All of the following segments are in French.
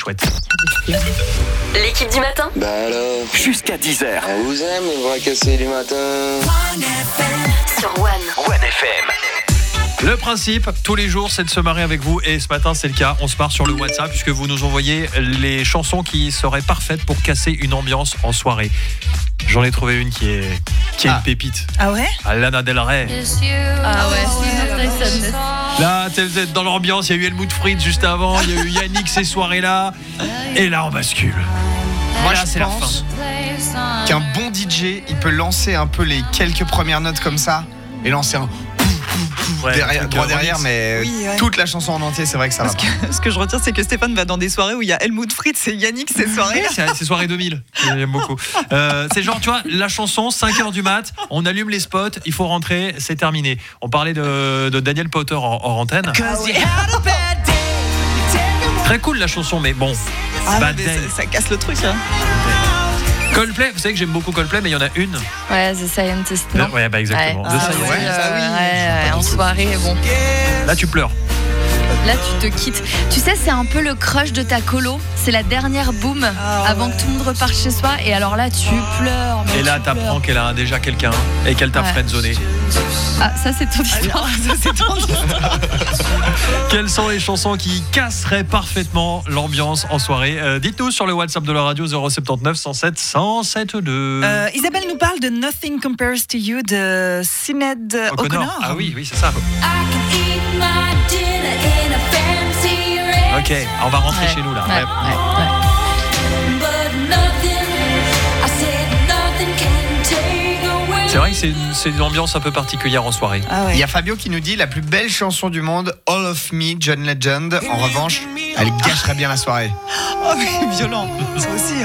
chouette. L'équipe du matin. Bah alors, Jusqu'à 10h. on vous aime, les bras cassés du matin. Sur One. One FM. Le principe, tous les jours, c'est de se marrer avec vous. Et ce matin, c'est le cas. On se marre sur le WhatsApp puisque vous nous envoyez les chansons qui seraient parfaites pour casser une ambiance en soirée. J'en ai trouvé une qui est une pépite. Ah ouais? Lana Del Rey. Ah ouais, Là, vous êtes dans l'ambiance. Il y a eu Helmut Fritz juste avant. Il y a eu Yannick ces soirées-là. Et là, on bascule. Moi, Là, je c'est la pense qu'un bon DJ, il peut lancer un peu les quelques premières notes comme ça et lancer un Ouais, derrière, droit derrière, mais Oui, ouais. toute la chanson en entier, c'est vrai que ça va pas. Ce que je retiens, c'est que Stéphane va dans des soirées où il y a Helmut Fritz et Yannick ces soirées. C'est soirée 2000. J'aime beaucoup. C'est genre, tu vois, la chanson, 5h du mat, on allume les spots, il faut rentrer, c'est terminé. On parlait de Daniel Powter en antenne. Très cool la chanson, mais bon. Bad Day. Ça casse le truc. Hein. Coldplay, vous savez que j'aime beaucoup Coldplay, mais il y en a une. Ouais, The Scientist, non? Ouais, bah exactement. Ouais. The Scientist. Ouais, en soirée, bon. Là, tu pleures. Là, tu te quittes. Tu sais, c'est un peu le crush de ta colo. C'est la dernière boum avant que tout le monde reparte chez soi. Et alors là, tu pleures. Et là, t'apprends qu'elle a déjà quelqu'un et qu'elle t'a friendzoné. Ah, ça, c'est ton histoire. Quelles sont les chansons qui casseraient parfaitement l'ambiance en soirée? Dites-nous sur le WhatsApp de la radio 079 107 107.2. Isabelle nous parle de Nothing Compares to You de Sinéad O'Connor. Ah oui, c'est ça. Ok, on va rentrer chez nous là. Ouais. C'est vrai que c'est une ambiance un peu particulière en soirée. Ah Il y ouais. a Fabio qui nous dit la plus belle chanson du monde, All of Me, John Legend. En revanche, elle gâcherait bien la soirée. Oh, mais violent. Ça aussi.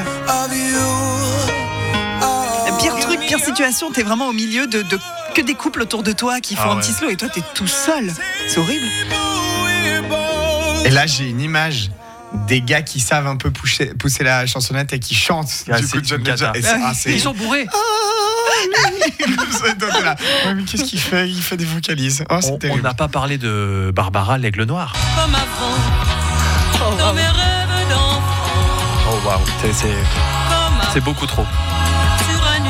Pire truc, pire situation, t'es vraiment au milieu de que des couples autour de toi qui font un petit slow et toi t'es tout seul. C'est horrible. Et là, j'ai une image des gars qui savent un peu pousser la chansonnette et qui chantent du coup de John Legend. Et Ils sont bourrés. Comme ça, toi, t'es là. Ouais, mais qu'est-ce qu'il fait? Il fait des vocalises. Oh, c'est On terrible. n'a pas parlé de Barbara l'Aigle Noir. Comme avant, dans mes rêves d'enfant, Oh waouh, c'est beaucoup trop. sur un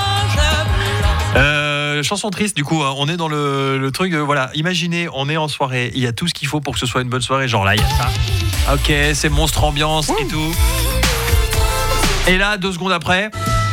nuage. Chanson triste, du coup, hein, on est dans le truc de, voilà, imaginez, on est en soirée, il y a tout ce qu'il faut pour que ce soit une bonne soirée, genre là, il y a ça. Ok, c'est monstre ambiance et tout. Et là, 2 secondes après...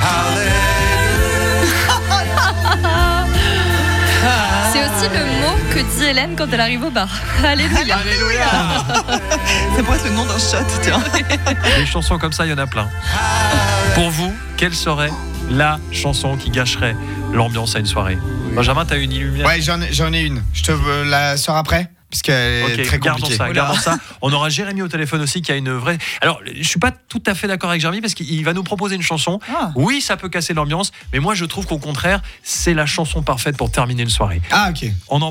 C'est aussi le mot que dit Hélène quand elle arrive au bar. Alléluia. Ça pourrait être le nom d'un shot, tiens. Des chansons comme ça, il y en a plein. Pour vous, quelle serait la chanson qui gâcherait l'ambiance à une soirée? Benjamin, t'as une illumination? Ouais, j'en ai une. Je te la sors après parce qu'elle est très compliquée. Gardons ça. On aura Jérémy au téléphone aussi qui a une vraie... Alors, je suis pas tout à fait d'accord avec Jérémy parce qu'il va nous proposer une chanson. Oui, ça peut casser l'ambiance, mais moi je trouve qu'au contraire, c'est la chanson parfaite pour terminer une soirée. Ah, ok. On en